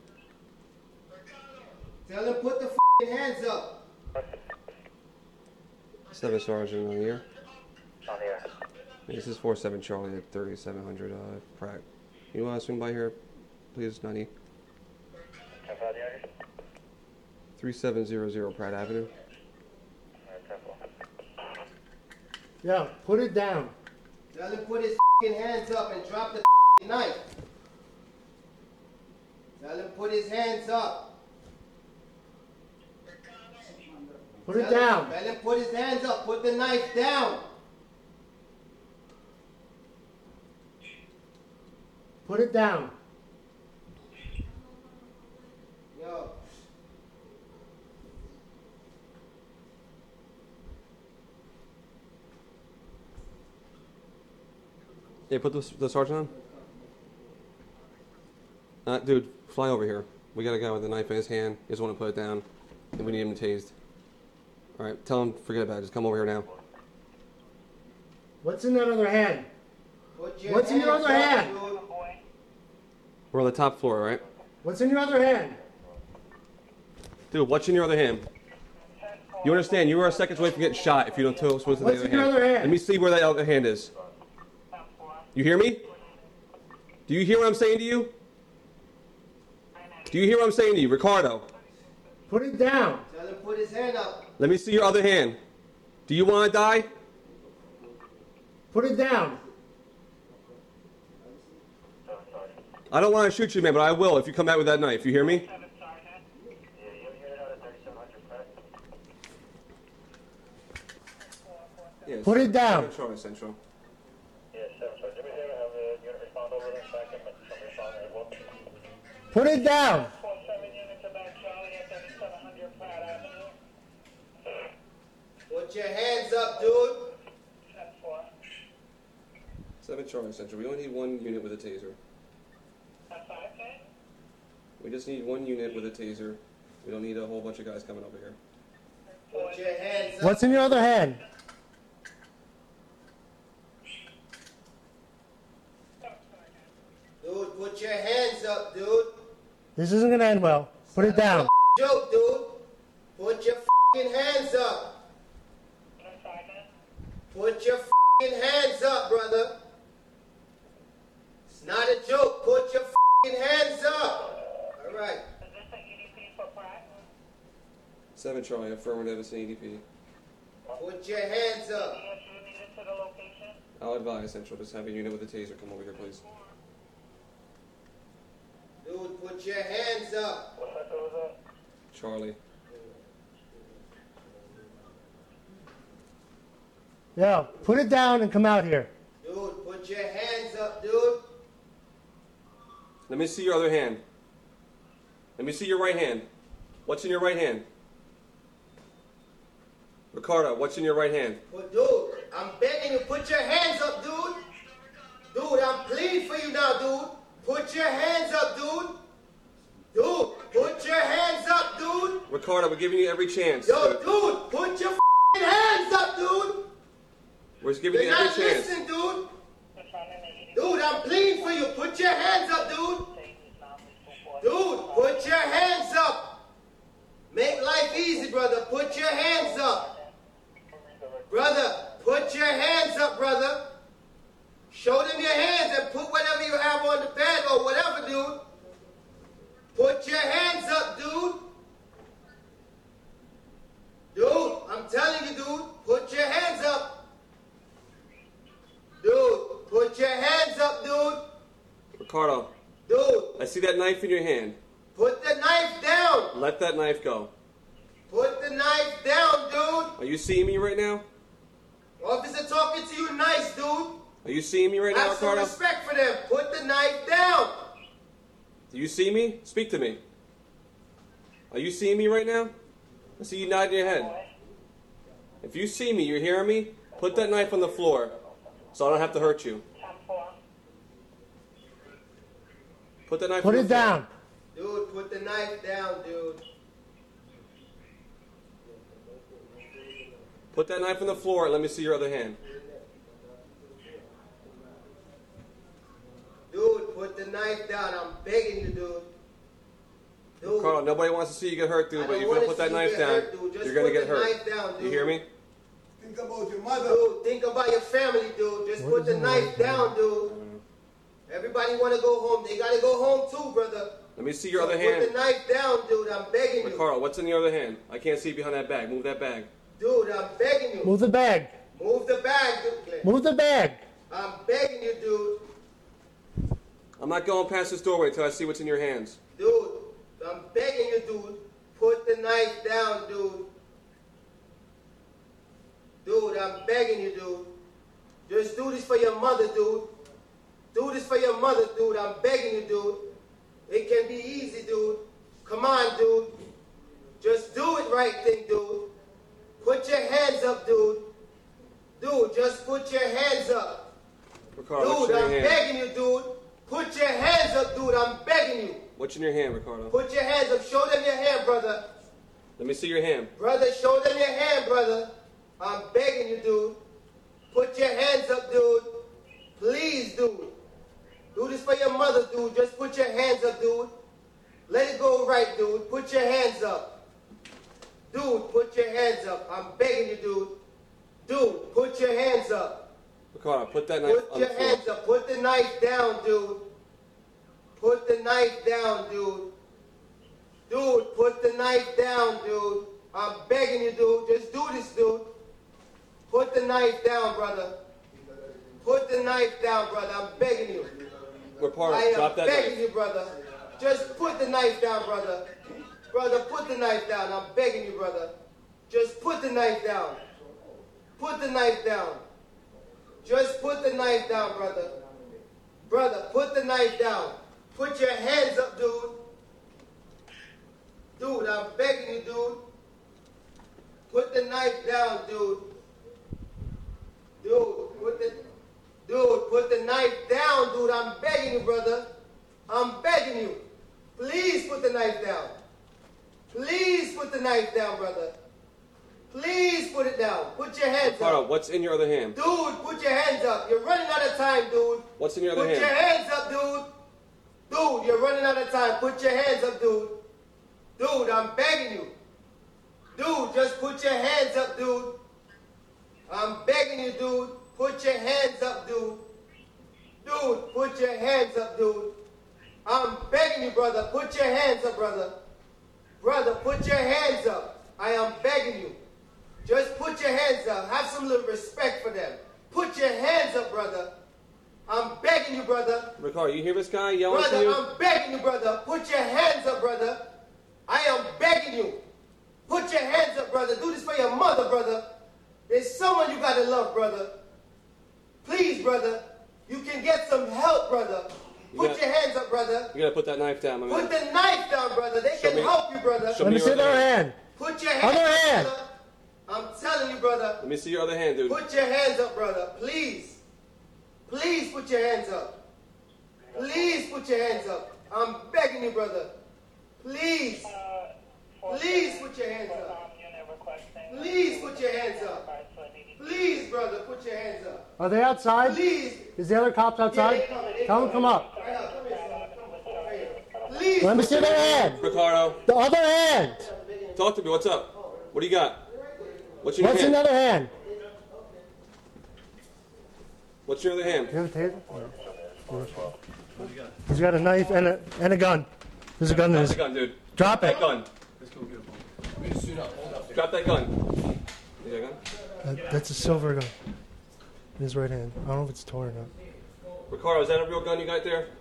Tell him put the f***ing hands up. Seven Sergeant on the air. On the air. This is four seven Charlie at thirty-seven hundred uh, Pratt. You want to swing by here, please, ninety? three seven zero zero Pratt Avenue. Yeah, put it down. Tell him put his f***ing hands up and drop the f***ing knife. Tell him put his hands up. Put it Tell him- down. Tell him put his hands up. Put the knife down. Put it down. Yo. Yeah, put the, the sergeant on. Uh, dude, fly over here. We got a guy with a knife in his hand. He doesn't want to put it down, and we need him tased. All right, tell him forget about it. Just come over here now. What's in that other hand? Put your What's in your hands other up, hand? dude. We're on the top floor, all right? What's in your other hand? Dude, what's in your other hand? You understand? You are seconds away from getting shot if you don't tell us what's in the What's other in your hand. other hand? Let me see where that other hand is. You hear me? Do you hear what I'm saying to you? Do you hear what I'm saying to you, Ricardo? Put it down. Tell him put his hand up. Let me see your other hand. Do you want to die? Put it down. I don't want to shoot you, man, but I will if you come back with that knife. You hear me? Yes. Put it down. Central, Central. Put it down. Put your hands up, dude. Seven Charlie Central. We only need one unit with a taser. We just need one unit with a taser. We don't need a whole bunch of guys coming over here. Put your hands up. What's in your other hand? Dude, put your hands up, dude. This isn't gonna end well. Put it down. Joke, dude. Put your f***ing hands up. Put your f***ing hands up, brother. It's not a joke. Put your f***ing hands up. All right. Seven Charlie, affirmative, it's an E D P. Put your hands up. I'll advise Central, just have a unit with a taser come over here, please. Dude, put your hands up. Charlie. Yeah, put it down and come out here. Dude, put your hands up, dude. Let me see your other hand. Let me see your right hand. What's in your right hand? Ricardo, what's in your right hand? But dude, I'm begging you, put your hands up, dude. Dude, I'm pleading for you now, dude. Put your hands up, dude. Dude, put your hands up, dude. Ricardo, we're giving you every chance. Yo, dude, put your f***ing hands up, dude. We're just giving You're you every not chance. listening, dude. Dude, I'm pleading for you. Put your hands up, dude. Dude, put your hands up. Make life easy, brother. Put your hands up. Brother, put your hands up, brother. Show them your hands and put whatever you have on the bed or whatever, dude. Put your hands up, dude. Dude, I'm telling you, dude, put your hands up. Dude, put your hands up, dude. Ricardo. Dude. I see that knife in your hand. Put the knife down. Let that knife go. Put the knife down, dude. Are you seeing me right now? Officer talking to you nice, dude. Are you seeing me right now, Have some Ricardo? respect for them. Put the knife down. Do you see me? Speak to me. Are you seeing me right now? I see you nodding your head. If you see me, you're hearing me, put that knife on the floor so I don't have to hurt you. Put that knife Put on it the floor. down. Dude, put the knife down, dude. Put that knife on the floor and let me see your other hand. Dude, put the knife down. I'm begging you, dude. Dude. Carl, nobody wants to see you get hurt, dude, I but don't you're going to wanna put that see you knife get down. hurt, dude. Just You're going to put get the hurt. knife down, You dude. hear me? Think about your mother. Dude, think about your family, dude. Just put the knife down, dude. Everybody want to go home. They got to go home too, brother. Let me see your So other put hand. the knife down, dude. I'm begging you. Carl, what's in your other hand? I can't see behind that bag. Move that bag. Dude, I'm begging you. Move the bag. Move the bag, dude. Move the bag. I'm begging you, dude. I'm not going past this doorway until I see what's in your hands. Dude, I'm begging you, dude. Put the knife down, dude. Dude, I'm begging you, dude. Just do this for your mother, dude. Do this for your mother, dude. I'm begging you, dude. It can be easy, dude. Come on, dude. Just do it right thing, dude. Put your hands up, dude. Dude, just put your hands up. Ricardo, what's Dude, in your I'm hand? begging you, dude. Put your hands up, dude. I'm begging you. What's in your hand, Ricardo? Put your hands up. Show them your hand, brother. Let me see your hand. Brother, show them your hand, brother. I'm begging you, dude. Put your hands up, dude. Please, dude. Do this for your mother, dude. Just put your hands up, dude. Let it go right, dude. Put your hands up. Dude, put your hands up. I'm begging you, dude. Dude, put your hands up. Ricardo, put that knife Put on your the floor. hands up. Put the knife down, dude. Put the knife down, dude. Dude, put the knife down, dude. I'm begging you, dude. Just do this, dude. Put the knife down, brother. Put the knife down, brother. I'm begging you. Ricardo, I am drop that begging knife. you, brother. Just put the knife down, brother. Brother, put the knife down. I'm begging you, brother. Just put the knife down. Put the knife down. Just put the knife down, brother. Brother, put the knife down. Put your hands up, dude. Dude, I'm begging you, dude. Put the knife down, dude. Dude, put the Dude, put the knife down, dude. I'm begging you, brother. I'm begging you. Please put the knife down. Please put the knife down, brother. Please put it down. Put your hands Ricardo, up. what's in your other hand? Dude, put your hands up. You're running out of time, dude. What's in your other Put hand? your hands up, dude. Dude, you're running out of time. Put your hands up, dude. Dude, I'm begging you. Dude, just put your hands up, dude. I'm begging you, dude. Put your hands up, dude. Dude, put your hands up, dude. I'm begging you, brother. Put your hands up, brother. Brother, put your hands up. I am begging you. Just put your hands up. Have some little respect for them. Put your hands up, brother. I'm begging you, brother. Ricardo, you hear this guy yelling to Brother, you? I'm begging you, brother. Put your hands up, brother. I am begging you. Put your hands up, brother. Do this for your mother, brother. There's someone you gotta love, brother. Please, brother. You can get some help, brother. Put got- your hands up, brother. You gotta put that knife down, my man. Put the knife down, brother. They Show can me- help you, brother. show me Let me your see other their hand. Put your hands Other up, hand. brother. I'm telling you, brother. Let me see your other hand, dude. Put your hands up, brother. Please. Please put your hands up. Please put your hands up. I'm begging you, brother. Please. Please put your hands up. Please put your hands up. Please, brother, put your hands up. Are they outside? Please. Is the other cops outside? Yeah, they coming, they Tell them to come up. Right up. Come here, son. Come on, right here. Please. Let me put see your their hands hand. Ricardo. The other hand. Talk to me. What's up? What do you got? What's your What's hand? another hand? What's your other hand? Do you have a taser? He's got a knife and a and a gun. There's a gun in Drop his. the gun, dude. Drop that it. gun. Drop that gun. You got a gun? That- that's a silver gun. In his right hand. I don't know if it's torn or not. Ricardo, is that a real gun you got there?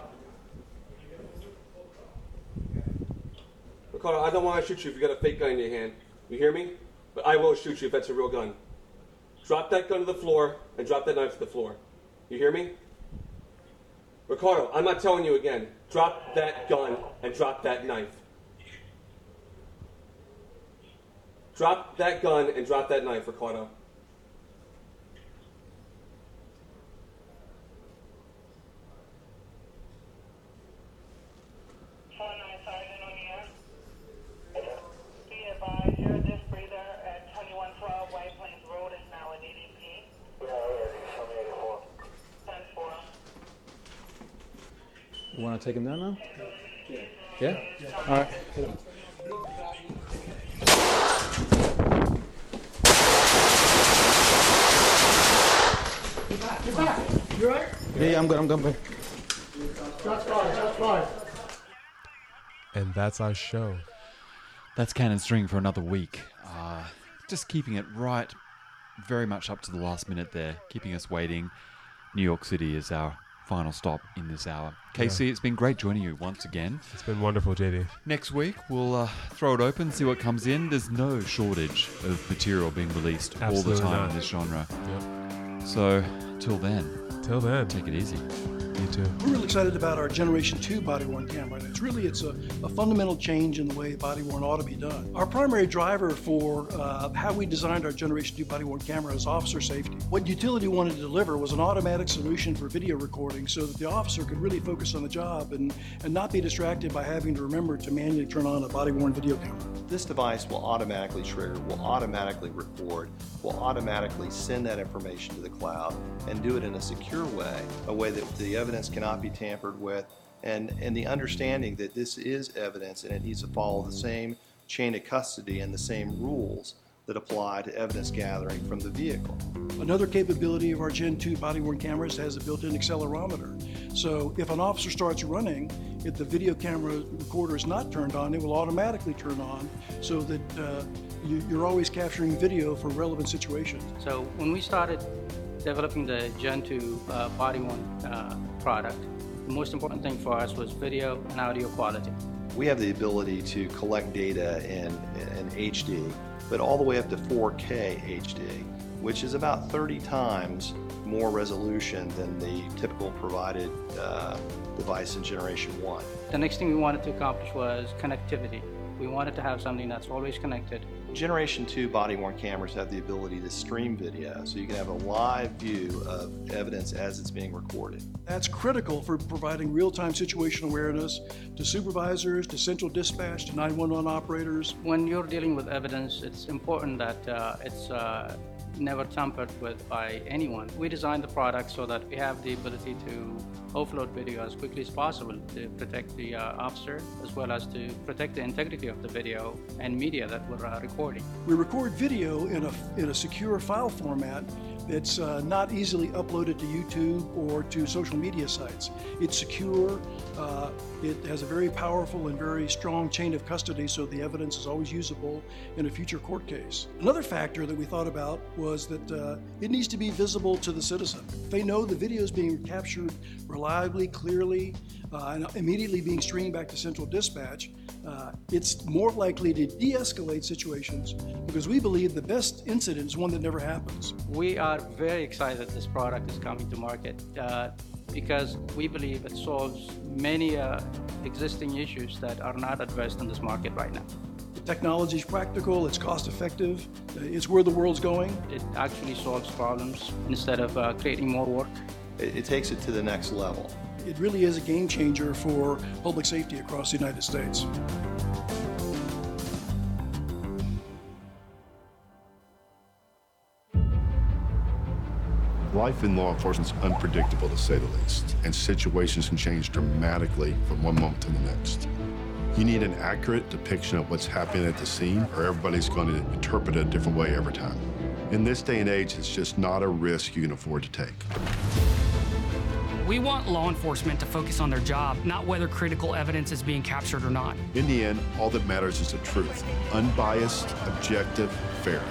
Ricardo, I don't want to shoot you if you got a fake gun in your hand. You hear me? But I will shoot you if that's a real gun. Drop that gun to the floor and drop that knife to the floor. You hear me? Ricardo, I'm not telling you again. Drop that gun and drop that knife. Drop that gun and drop that knife, Ricardo. You want to take him down now? Yeah? All right. Hit him. Get back. You right? Yeah, yeah, I'm good. I'm good. I'm good. Shots fired. Shots fired. And that's our show. That's Cannon String for another week. Uh, just keeping it right, very much up to the last minute there, keeping us waiting. New York City is our final stop in this hour. Casey, Yeah. it's been great joining you once again. It's been wonderful, J D. Next week, we'll uh, throw it open, see what comes in. There's no shortage of material being released all Absolutely the time not. in this genre. Yep. So, till then. Till then. Take it easy. You too. We're really excited about our Generation two body-worn camera. And it's really, it's a, a fundamental change in the way body-worn ought to be done. Our primary driver for uh, how we designed our Generation two body-worn camera is officer safety. What utility wanted to deliver was an automatic solution for video recording so that the officer could really focus on the job and, and not be distracted by having to remember to manually turn on a body-worn video camera. This device will automatically trigger, will automatically record, will automatically send that information to the cloud and do it in a secure way, a way that the evidence cannot be tampered with, and, and the understanding that this is evidence and it needs to follow the same chain of custody and the same rules that apply to evidence gathering from the vehicle. Another capability of our Gen two body-worn cameras has a built-in accelerometer. So if an officer starts running, if the video camera recorder is not turned on, it will automatically turn on so that uh, you, you're always capturing video for relevant situations. So when we started developing the Gen two uh, body-worn uh, product, the most important thing for us was video and audio quality. We have the ability to collect data in, in H D, but all the way up to four K H D, which is about thirty times more resolution than the typical provided uh, device in Generation one. The next thing we wanted to accomplish was connectivity. We wanted to have something that's always connected. Generation two body-worn cameras have the ability to stream video, so you can have a live view of evidence as it's being recorded. That's critical for providing real-time situational awareness to supervisors, to central dispatch, to nine one one operators. When you're dealing with evidence, it's important that uh, it's uh, never tampered with by anyone. We designed the product so that we have the ability to offload video as quickly as possible to protect the uh, officer, as well as to protect the integrity of the video and media that we're uh, recording. We record video in a, in a secure file format that's uh, not easily uploaded to YouTube or to social media sites. It's secure, uh, it has a very powerful and very strong chain of custody, so the evidence is always usable in a future court case. Another factor that we thought about was that uh, it needs to be visible to the citizen. If they know the video is being captured reliably, clearly, uh, and immediately being streamed back to central dispatch, uh, it's more likely to de-escalate situations because we believe the best incident is one that never happens. We are very excited this product is coming to market uh, because we believe it solves many uh, existing issues that are not addressed in this market right now. The technology is practical, it's cost effective, uh, it's where the world's going. It actually solves problems instead of uh, creating more work. It, it takes it to the next level. It really is a game changer for public safety across the United States. Life in law enforcement is unpredictable, to say the least, and situations can change dramatically from one moment to the next. You need an accurate depiction of what's happening at the scene, or everybody's going to interpret it a different way every time. In this day and age, it's just not a risk you can afford to take. We want law enforcement to focus on their job, not whether critical evidence is being captured or not. In the end, all that matters is the truth. Unbiased, objective, fair.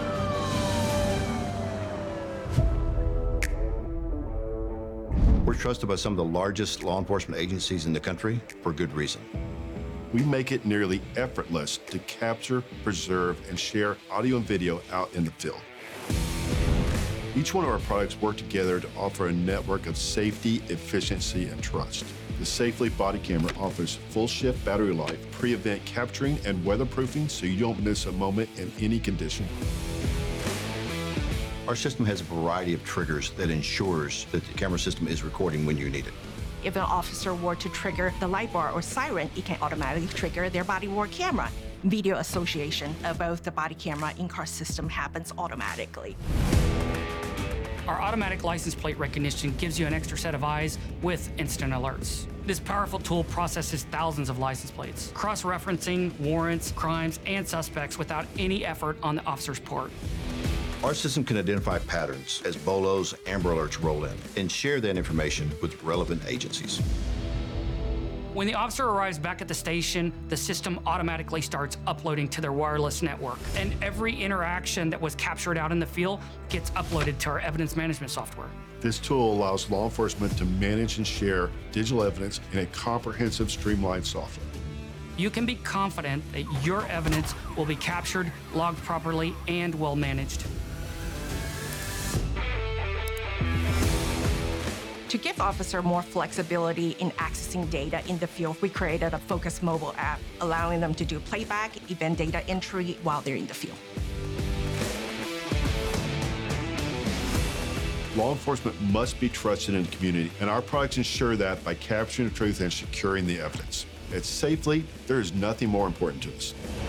We're trusted by some of the largest law enforcement agencies in the country for good reason. We make it nearly effortless to capture, preserve, and share audio and video out in the field. Each one of our products work together to offer a network of safety, efficiency, and trust. The Safely body camera offers full shift battery life, pre-event capturing, and weatherproofing so you don't miss a moment in any condition. Our system has a variety of triggers that ensures that the camera system is recording when you need it. If an officer were to trigger the light bar or siren, it can automatically trigger their body-worn camera. Video association of both the body camera in-car system happens automatically. Our automatic license plate recognition gives you an extra set of eyes with instant alerts. This powerful tool processes thousands of license plates, cross-referencing warrants, crimes, and suspects without any effort on the officer's part. Our system can identify patterns as B O L Os, Amber Alerts roll in, and share that information with relevant agencies. When the officer arrives back at the station, the system automatically starts uploading to their wireless network. And every interaction that was captured out in the field gets uploaded to our evidence management software. This tool allows law enforcement to manage and share digital evidence in a comprehensive, streamlined software. You can be confident that your evidence will be captured, logged properly, and well managed. To give officers more flexibility in accessing data in the field, we created a Focus mobile app, allowing them to do playback, event data entry while they're in the field. Law enforcement must be trusted in the community, and our products ensure that by capturing the truth and securing the evidence. At Safely, there is nothing more important to us.